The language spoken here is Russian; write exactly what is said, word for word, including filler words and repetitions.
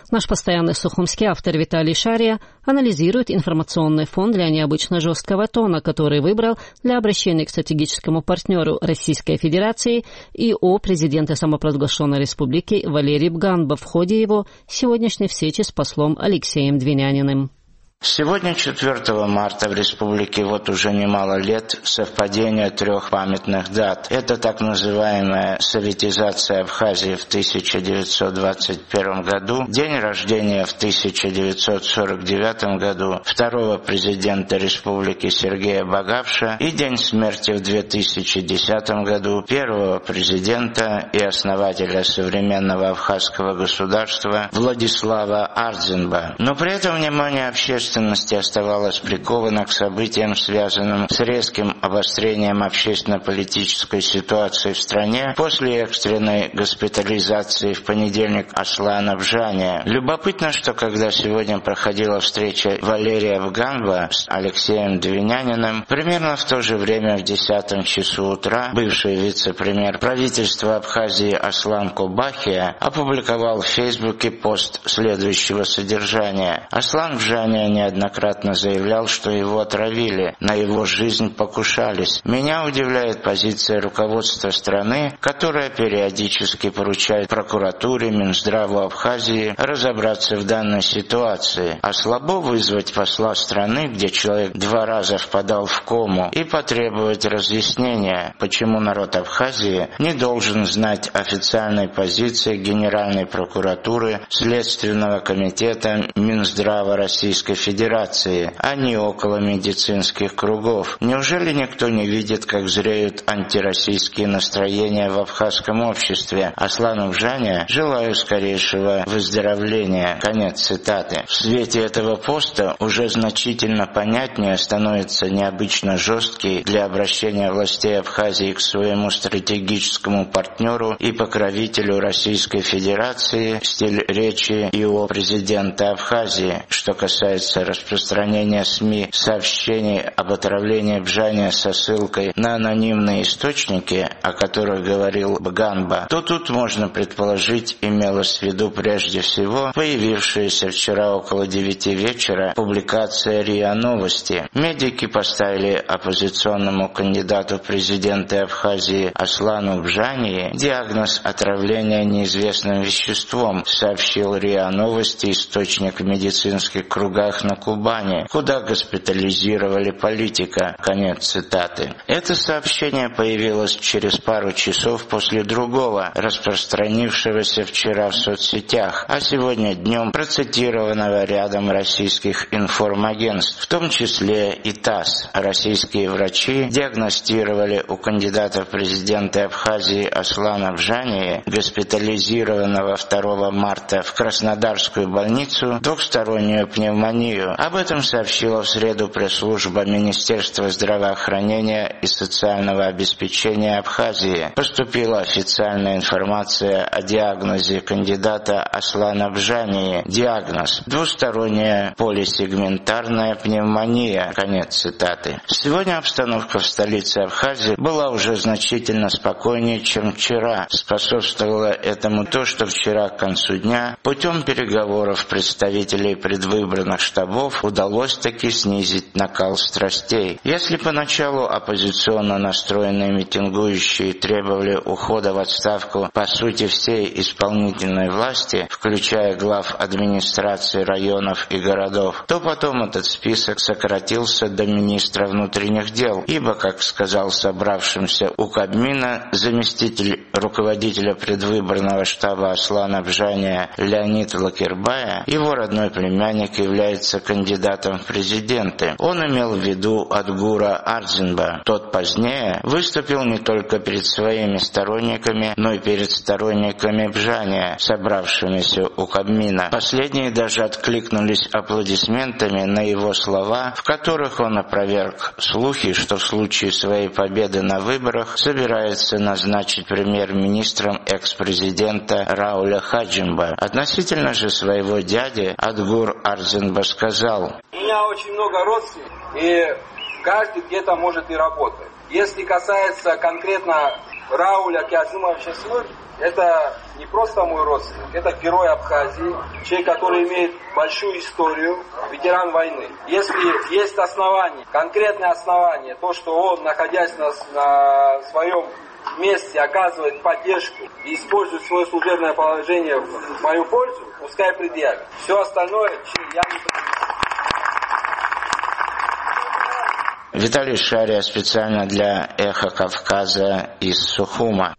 Наш постоянный сухумский автор Виталий Шария анализирует информационный фон для необычно жесткого тона, который выбрал для обращения к стратегическому партнеру Российской Федерации и о президенте самопровозглашенной республики Валерии Бганба в ходе его сегодняшней встречи с послом Алексеем Двиняниным. Сегодня, четвёртого марта, в республике вот уже немало лет совпадение трех памятных дат. Это так называемая советизация Абхазии в тысяча девятьсот двадцать первом году, день рождения в тысяча девятьсот сорок девятом году второго президента республики Сергея Багапша и день смерти в две тысячи десятом году первого президента и основателя современного абхазского государства Владислава Ардзинба. Но при этом внимание общественности оставалось приковано к событиям, связанным с резким обострением общественно-политической ситуации в стране после экстренной госпитализации в понедельник Аслана Бжания. Любопытно, что когда сегодня проходила встреча Валерия Бганба с Алексеем Двиняниным, примерно в то же время в десятом часу утра бывший вице-премьер правительства Абхазии Аслан Кобахия опубликовал в Фейсбуке пост следующего содержания. Аслан Бжания неоднократно заявлял, что его отравили, на его жизнь покушались. Меня удивляет позиция руководства страны, которая периодически поручает прокуратуре, Минздраву Абхазии разобраться в данной ситуации. А слабо вызвать посла страны, где человек два раза впадал в кому, и потребовать разъяснения, почему народ Абхазии не должен знать официальной позиции Генеральной прокуратуры, Следственного комитета Минздрава Российской Федерации, а не около медицинских кругов. Неужели никто не видит, как зреют антироссийские настроения в абхазском обществе? Аслану Бжания желаю скорейшего выздоровления. Конец цитаты. В свете этого поста уже значительно понятнее становится необычно жесткий для обращения властей Абхазии к своему стратегическому партнеру и покровителю Российской Федерации стиль речи его президента Абхазии. Что касается распространения СМИ сообщений об отравлении Бжания со ссылкой на анонимные источники, о которых говорил Бганба, то тут можно предположить, имелось в виду прежде всего появившаяся вчера около девяти вечера публикация РИА Новости. Медики поставили оппозиционному кандидату в президенты Абхазии Аслану Бжании диагноз отравления неизвестным веществом, сообщил РИА Новости источник в медицинских кругах на Кубани, куда госпитализировали политика. Конец цитаты. Это сообщение появилось через пару часов после другого, распространившегося вчера в соцсетях, а сегодня днем процитированного рядом российских информагентств, в том числе и ТАСС. Российские врачи диагностировали у кандидата в президенты Абхазии Аслана Бжании, госпитализированного второго марта в Краснодарскую больницу, двухстороннюю пневмонию. Об этом сообщила в среду пресс-служба Министерства здравоохранения и социального обеспечения Абхазии. Поступила официальная информация о диагнозе кандидата Аслана Бжании. Диагноз: двусторонняя полисегментарная пневмония. Конец цитаты. Сегодня обстановка в столице Абхазии была уже значительно спокойнее, чем вчера. Способствовало этому то, что вчера к концу дня путем переговоров представителей предвыборных штабов удалось таки снизить накал страстей. Если поначалу оппозиционно настроенные митингующие требовали ухода в отставку по сути всей исполнительной власти, включая глав администрации районов и городов, то потом этот список сократился до министра внутренних дел, ибо, как сказал собравшимся у Кабмина заместитель руководителя предвыборного штаба Аслана Бжания Леонид Лакербая, его родной племянник является кандидатом в президенты. Он имел в виду Адгура Ардзинба. Тот позднее выступил не только перед своими сторонниками, но и перед сторонниками Бжания, собравшимися у Кабмина. Последние даже откликнулись аплодисментами на его слова, в которых он опроверг слухи, что в случае своей победы на выборах собирается назначить премьер-министром экс-президента Рауля Хаджимба. Относительно же своего дяди Адгур Ардзинба сказал: «У меня очень много родственников, и каждый где-то может и работать. Если касается конкретно Рауля Кязымовича Смыр – это не просто мой родственник, это герой Абхазии, человек, который имеет большую историю, ветеран войны. Если есть основания, конкретные основания, то, что он, находясь на, на своем месте, оказывает поддержку и использует свое служебное положение в мою пользу, пускай предъявит. Все остальное я не предъявляю. Виталий Шария специально для «Эхо Кавказа» из Сухума.